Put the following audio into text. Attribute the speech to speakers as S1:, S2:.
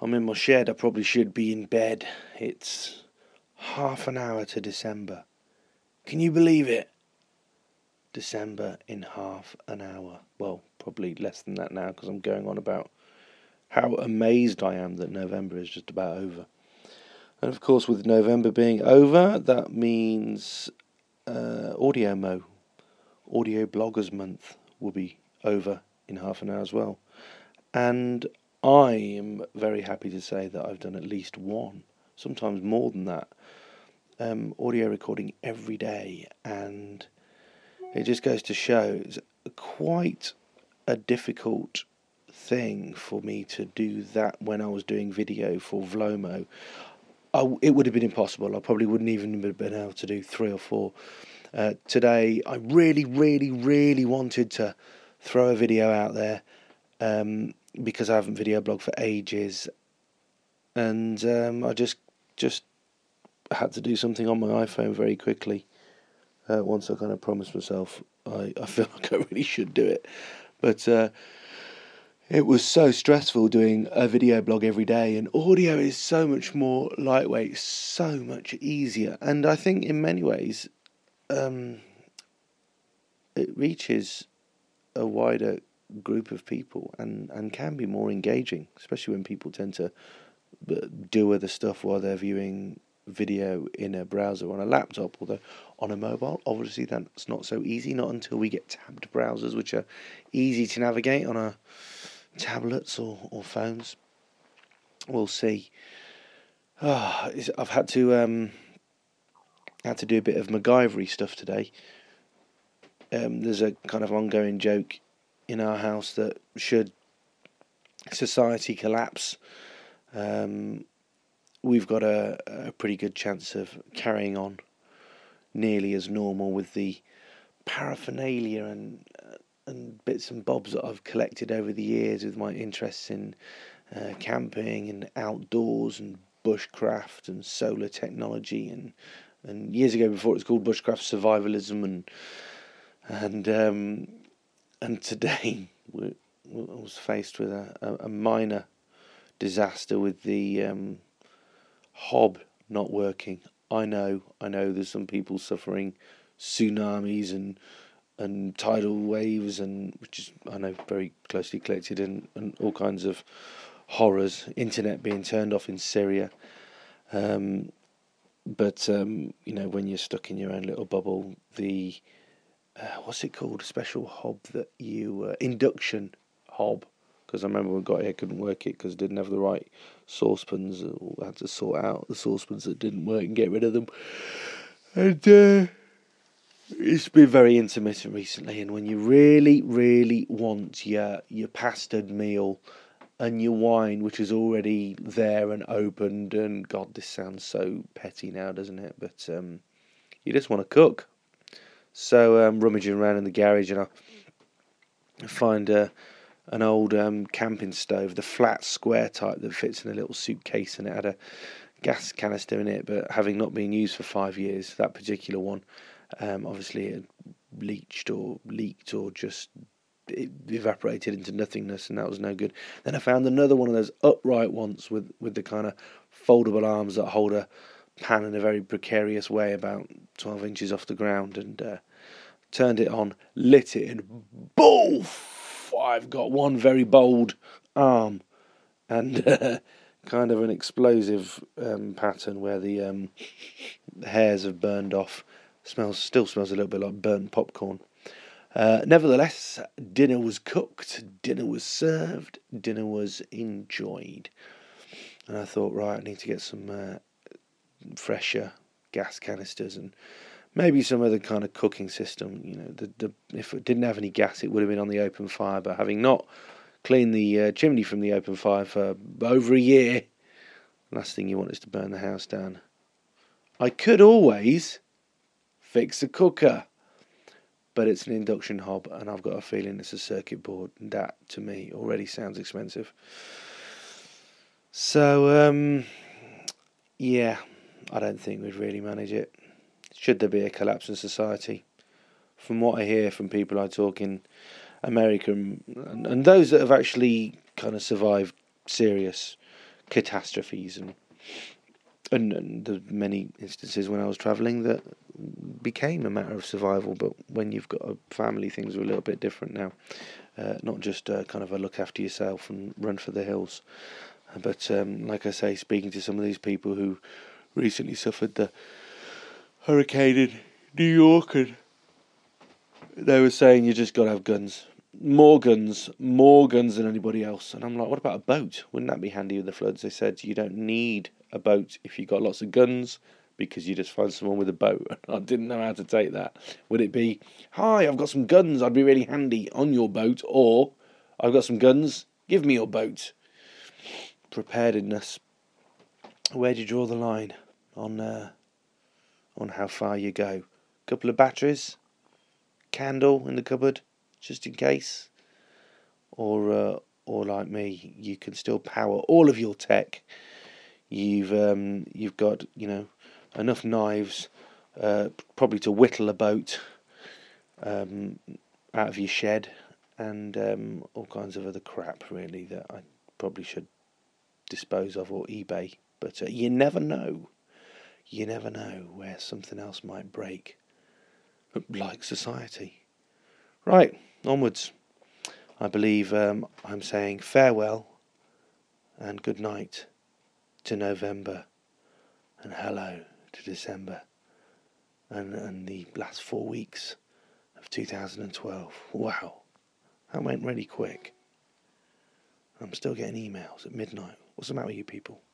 S1: I'm in my shed. I probably should be in bed. It's half an hour to December. Can you believe it? December in half an hour. Well, probably less than that now because I'm going on about how amazed I am that November is just about over. And of course, with November being over, that means Audio Bloggers Month will be over in half an hour as well. And I am very happy to say that I've done at least one, sometimes more than that, audio recording every day, and it just goes to show it's quite a difficult thing for me to do that when I was doing video for Vlomo. It would have been impossible. I probably wouldn't even have been able to do 3 or 4. Today, I really, really, really wanted to throw a video out there because I haven't video blogged for ages, and I just had to do something on my iPhone very quickly. Once I kind of promised myself, I feel like I really should do it, but it was so stressful doing a video blog every day, and audio is so much more lightweight, so much easier, and I think in many ways it reaches a wider group of people and can be more engaging, especially when people tend to do other stuff while they're viewing video in a browser on a laptop, although on a mobile obviously that's not so easy, not until we get tabbed browsers which are easy to navigate on our tablets or phones. We'll see. I've had to do a bit of MacGyvery stuff today. There's a kind of ongoing joke in our house that should society collapse, we've got a pretty good chance of carrying on nearly as normal with the paraphernalia and bits and bobs that I've collected over the years with my interests in camping and outdoors and bushcraft and solar technology and years ago, before it was called bushcraft survivalism, and today I was faced with a minor disaster with the hob not working. I know there's some people suffering tsunamis and tidal waves, and which is, I know, very closely connected, and all kinds of horrors, internet being turned off in Syria. But when you're stuck in your own little bubble, the what's it called? A special hob that you induction hob. Because I remember when I got here, I couldn't work it because I didn't have the right saucepans. I had to sort out the saucepans that didn't work and get rid of them. And it's been very intermittent recently. And when you really, really want your pastaed meal and your wine, which is already there and opened, and God, this sounds so petty now, doesn't it? But you just want to cook. So I'm rummaging around in the garage, and I find an old camping stove, the flat square type that fits in a little suitcase, and it had a gas canister in it, but having not been used for 5 years, that particular one, obviously it leached or leaked or just it evaporated into nothingness, and that was no good. Then I found another one of those upright ones with the kind of foldable arms that hold a pan in a very precarious way, about 12 inches off the ground, and turned it on, lit it, and boof! I've got one very bold arm, and kind of an explosive pattern where the hairs have burned off. Still smells a little bit like burnt popcorn. Nevertheless, dinner was cooked, dinner was served, dinner was enjoyed. And I thought, right, I need to get some fresher gas canisters and maybe some other kind of cooking system. If it didn't have any gas, it would have been on the open fire. But having not cleaned the chimney from the open fire for over a year, the last thing you want is to burn the house down. I could always fix a cooker, but it's an induction hob, and I've got a feeling it's a circuit board, and that, to me, already sounds expensive. So, yeah, I don't think we'd really manage it. Should there be a collapse in society? From what I hear from people I talk in America and those that have actually kind of survived serious catastrophes and the many instances when I was travelling that became a matter of survival. But when you've got a family, things are a little bit different now. Not just kind of a look after yourself and run for the hills. But like I say, speaking to some of these people who recently suffered the hurricane in New York, and they were saying you just got to have guns. More guns than anybody else. And I'm like, what about a boat? Wouldn't that be handy with the floods? They said you don't need a boat if you've got lots of guns, because you just find someone with a boat. I didn't know how to take that. Would it be, hi, I've got some guns, I'd be really handy on your boat, or I've got some guns, give me your boat? Preparedness. Where do you draw the line on how far you go? A couple of batteries, candle in the cupboard, just in case, or like me, you can still power all of your tech. You've got enough knives, probably to whittle a boat out of your shed, and all kinds of other crap really that I probably should dispose of or eBay. But you never know. You never know where something else might break, like society. Right, onwards. I believe I'm saying farewell and good night to November, and hello to December, and the last 4 weeks of 2012. Wow, that went really quick. I'm still getting emails at midnight. What's the matter with you people?